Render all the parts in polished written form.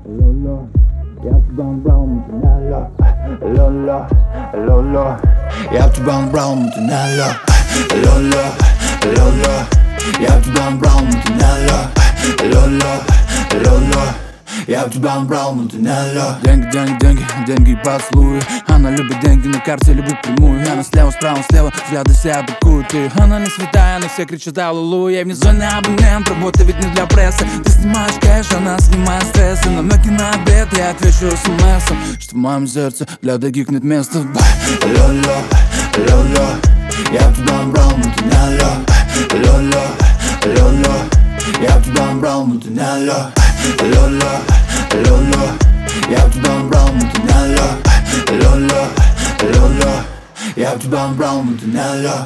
Лоло, я тебя брал, лоло, лоло, лоло, я тебя брал, лоло, лоло, лоло, я тебя брал, лоло, лоло, лоло, я тебя брал, лоло. Деньги, деньги, деньги, деньги и поцелуи. Она любит деньги, на карте любит прямую. Она слева, справа, слева, взгляды себя атакуют. И она не святая, они все кричат аллилуйя. Я внизу не абонент, работа ведь не для прессы. Ты снимаешь кэш, она снимает стрессы. Намеки на обед, я отвечу смс-ом, что в моем сердце для других нет места. Лоло, лоло, я в тебя брал, лоло, лоло, лоло, я в тебя брал, лоло, лоло, лоло, я в тебя брал, лоло, лоло, лоло, я в тебя брал, лоло.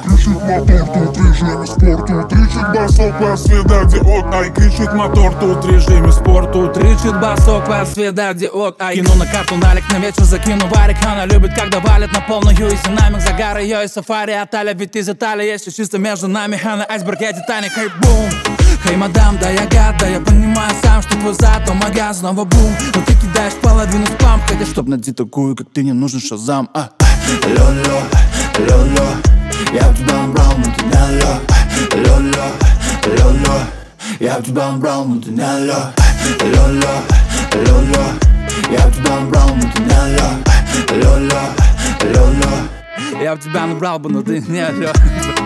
Кричит мотор тут в режиме спорт, тут кричит басок по светодиод, ай. Кину на карту налик, на вечер закину варик. Она любит, когда валит на полную и динамик. Загар ее и сафари от Италия, ведь из Италии есть все чисто между нами. Она айсберг, я Титаник, хей бум. Хей, мадам, да я гад, да я понимаю сам, что твой зад, то мага, снова бум. Но ты кидаешь половину спам, хотя чтоб найти такую, как ты, не нужен шазам. Лоло, лоло, я в тебя брал, лоло, лоло, лоло, я в тебя брал, лоло, лоло, лоло, я в тебя брал, лоло, лоло, лоло, я в тебя набрал бы, но ты не алё.